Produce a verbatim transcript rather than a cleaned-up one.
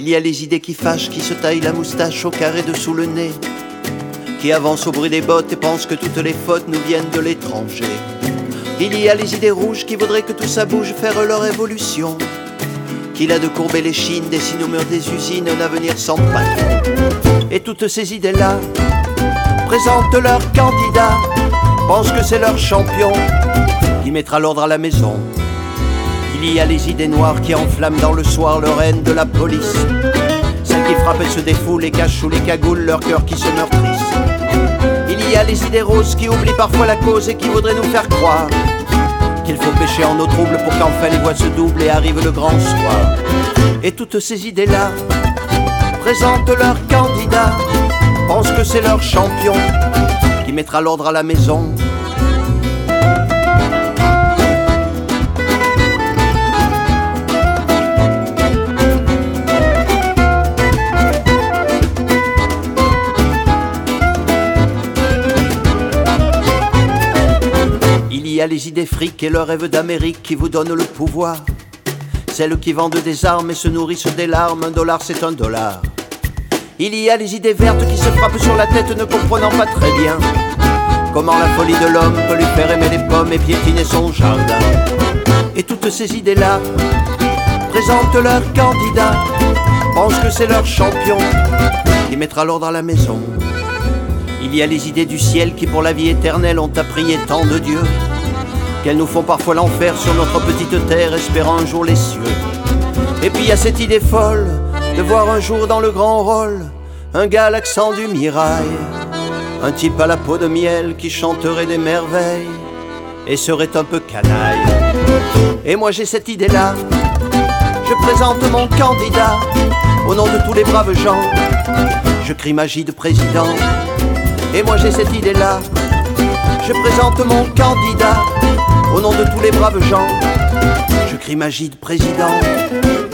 y a les idées qui fâchent, qui se taillent la moustache au carré dessous le nez, qui avancent au bruit des bottes et pensent que toutes les fautes nous viennent de l'étranger. Il y a les idées rouges qui voudraient que tout ça bouge, faire leur évolution, qu'il a de courber les chines, dessiner au mur des usines un avenir sans patron. Et toutes ces idées-là présentent leur candidat, pensent que c'est leur champion qui mettra l'ordre à la maison. Il y a les idées noires qui enflamment dans le soir le règne de la police, celles qui frappent et se défoulent et cachent sous les cagoules leur cœur qui se meurtrissent. Il y a les idées roses qui oublient parfois la cause et qui voudraient nous faire croire qu'il faut pécher en eau trouble pour qu'enfin les voix se doublent et arrive le grand soir. Et toutes ces idées-là présentent leur candidat, pensent que c'est leur champion qui mettra l'ordre à la maison. Il y a les idées fric et le rêve d'Amérique qui vous donnent le pouvoir, celles qui vendent des armes et se nourrissent des larmes, un dollar c'est un dollar. Il y a les idées vertes qui se frappent sur la tête ne comprenant pas très bien comment la folie de l'homme peut lui faire aimer les pommes et piétiner son jardin. Et toutes ces idées-là présentent leur candidat, pensent que c'est leur champion qui mettra l'ordre à la maison. Il y a les idées du ciel qui pour la vie éternelle ont à prier tant de Dieu qu'elles nous font parfois l'enfer sur notre petite terre, espérant un jour les cieux. Et puis il y a cette idée folle de voir un jour dans le grand rôle un gars à l'accent du mirail, un type à la peau de miel qui chanterait des merveilles et serait un peu canaille. Et moi j'ai cette idée-là, je présente mon candidat au nom de tous les braves gens, je crie magie de président. Et moi j'ai cette idée-là, je présente mon candidat au nom de tous les braves gens, je crie magie de président.